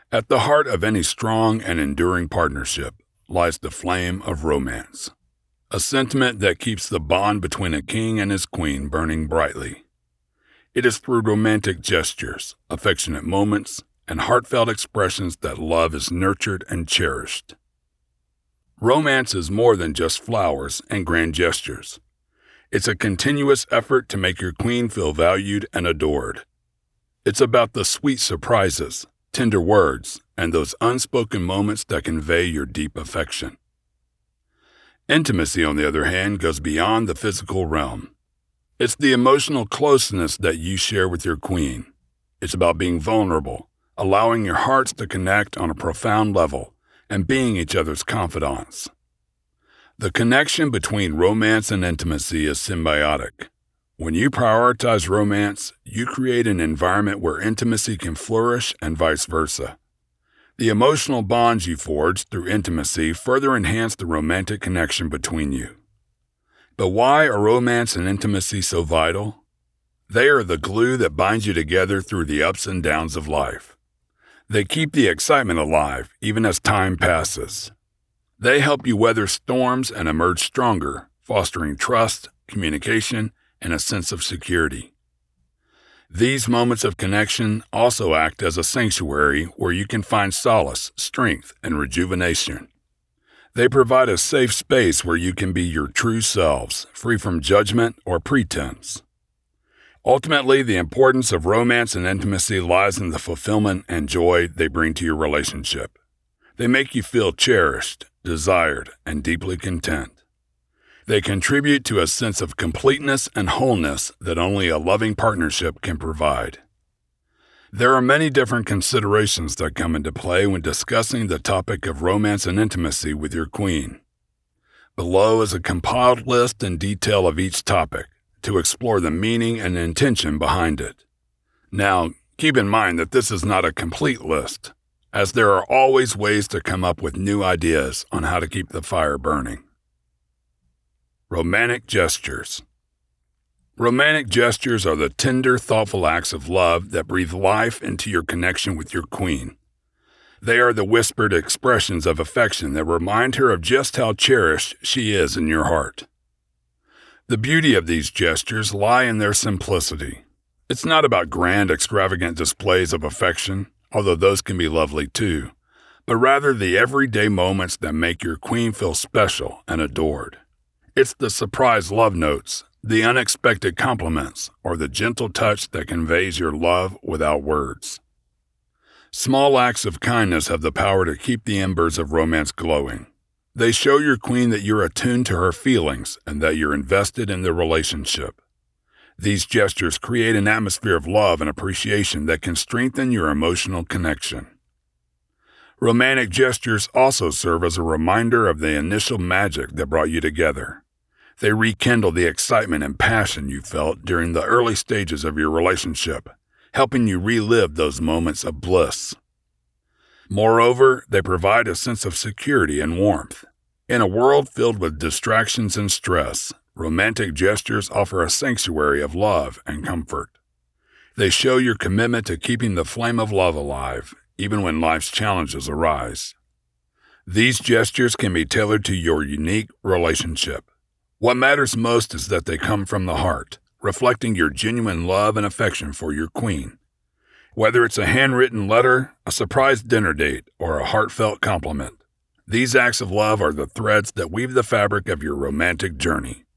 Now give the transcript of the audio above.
At the heart of any strong and enduring partnership lies the flame of romance, a sentiment that keeps the bond between a king and his queen burning brightly. It is through romantic gestures, affectionate moments, and heartfelt expressions that love is nurtured and cherished. Romance is more than just flowers and grand gestures. It's a continuous effort to make your queen feel valued and adored. It's about the sweet surprises, tender words, and those unspoken moments that convey your deep affection. Intimacy, on the other hand, goes beyond the physical realm. It's the emotional closeness that you share with your queen. It's about being vulnerable, allowing your hearts to connect on a profound level, and being each other's confidants. The connection between romance and intimacy is symbiotic. When you prioritize romance, you create an environment where intimacy can flourish and vice versa. The emotional bonds you forge through intimacy further enhance the romantic connection between you. But why are romance and intimacy so vital? They are the glue that binds you together through the ups and downs of life. They keep the excitement alive even as time passes. They help you weather storms and emerge stronger, fostering trust, communication, and a sense of security. These moments of connection also act as a sanctuary where you can find solace, strength, and rejuvenation. They provide a safe space where you can be your true selves, free from judgment or pretense. Ultimately, the importance of romance and intimacy lies in the fulfillment and joy they bring to your relationship. They make you feel cherished, desired, and deeply content. They contribute to a sense of completeness and wholeness that only a loving partnership can provide. There are many different considerations that come into play when discussing the topic of romance and intimacy with your queen. Below is a compiled list and detail of each topic to explore the meaning and intention behind it. Now, keep in mind that this is not a complete list, as there are always ways to come up with new ideas on how to keep the fire burning. Romantic gestures. Romantic gestures are the tender, thoughtful acts of love that breathe life into your connection with your queen. They are the whispered expressions of affection that remind her of just how cherished she is in your heart. The beauty of these gestures lie in their simplicity. It's not about grand, extravagant displays of affection, although those can be lovely too, but rather the everyday moments that make your queen feel special and adored. It's the surprise love notes, the unexpected compliments, or the gentle touch that conveys your love without words. Small acts of kindness have the power to keep the embers of romance glowing. They show your queen that you're attuned to her feelings and that you're invested in the relationship. These gestures create an atmosphere of love and appreciation that can strengthen your emotional connection. Romantic gestures also serve as a reminder of the initial magic that brought you together. They rekindle the excitement and passion you felt during the early stages of your relationship, helping you relive those moments of bliss. Moreover, they provide a sense of security and warmth. In a world filled with distractions and stress, romantic gestures offer a sanctuary of love and comfort. They show your commitment to keeping the flame of love alive, even when life's challenges arise. These gestures can be tailored to your unique relationship. What matters most is that they come from the heart, reflecting your genuine love and affection for your queen. Whether it's a handwritten letter, a surprise dinner date, or a heartfelt compliment, these acts of love are the threads that weave the fabric of your romantic journey.